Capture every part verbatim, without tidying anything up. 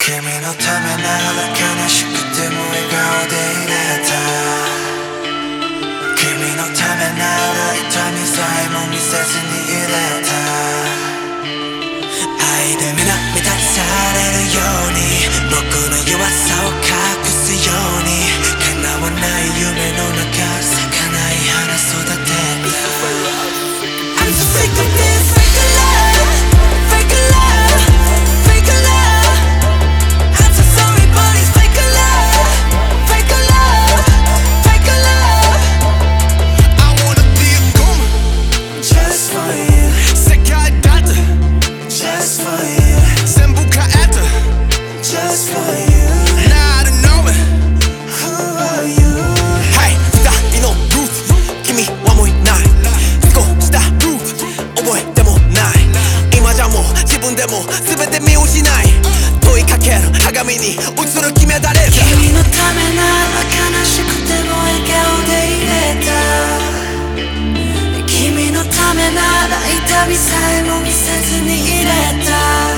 君のためなら悲しくても笑顔でいれた。君のためなら痛みさえも見せずにいれた。愛でみな満たされるように僕の弱さを隠すように叶わない夢の中咲かない花育てた。 I'm so sick of this fake love, fake love, fake love. I'm so sorry but it's fake love, fake love, fake love. I wanna be a 꿈 Just for you, 색깔 따뜻 just for you, 생부카 애들 just for you. 나를 knowing Who are you? Hey, stop, you know, roof Give me one more night Let's go, stop, roof 覚えてもない今じゃもう自分でも全て見失い問いかける鏡に映る決められる君のためなら悲しくても笑顔でいれた。君のためなら痛みさえも見せずにいれた。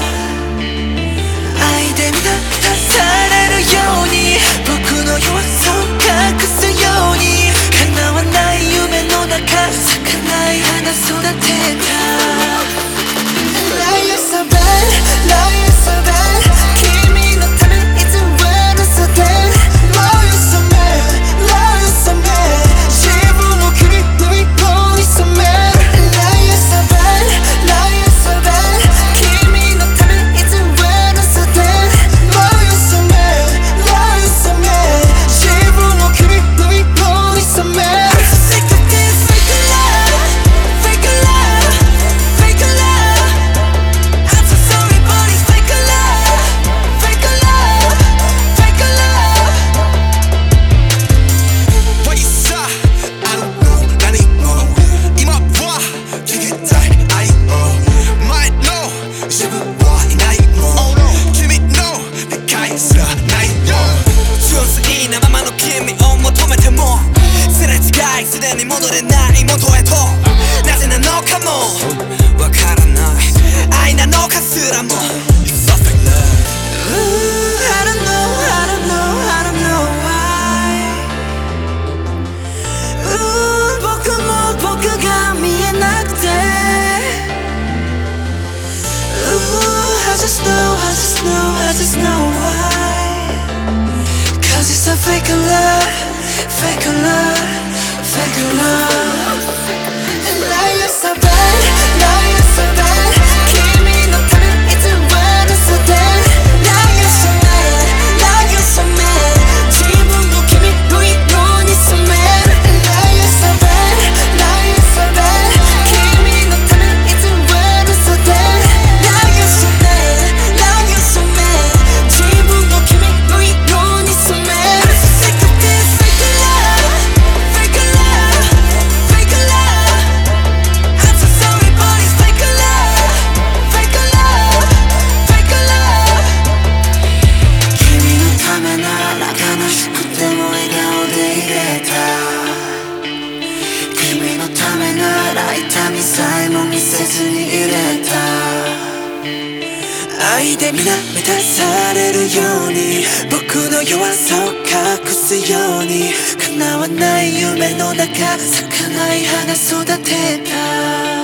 愛で満たされるように僕の弱さを隠すように叶わない夢の中咲かない花育てた。 Love you so bad, love you so bad 君のためいつも嘘で Love you so bad, love you so bad 自分を君の色に染める Love you so bad, love you so bad 君のためいつも嘘で Love you so bad, love you so bad 自分を君の色に染める I'm so sick of this fake love, fake love, fake love. I'm so sorry but it's fake love, fake love, fake love. 벌써 I don't know anymore今は聞きたい愛を前の自分はいないもん君の理解すらないよ純粋なままの君を求めてもすれ違いすでに戻れない元へとなぜなのかもわからない愛なのかすらも It's a fake love Ooh, I don't know, I don't know, I don't know why. Ooh, 僕も僕が見えなくて Ooh, I just know, I just know, I just know why. Cause it's a fake love, fake love, fake love. And now you're so bad, now you're so bad 君のためいつも嘘で Now you're so mad, now you're so mad 自分の君の色に染める Now you're so bad, now you're so bad 君のためいつも嘘で Now you're so mad, now you're so mad 自分の君の色に染める I'm so sick of this fake love, fake love, fake love. I'm so sorry but it's fake love, fake love, fake love. 君のためなら悲しくても笑顔でいれた。君のためなら痛みさえも見せずにいれた。愛で皆満たされるように僕の弱さを隠すように叶わない夢の中咲かない花育てた。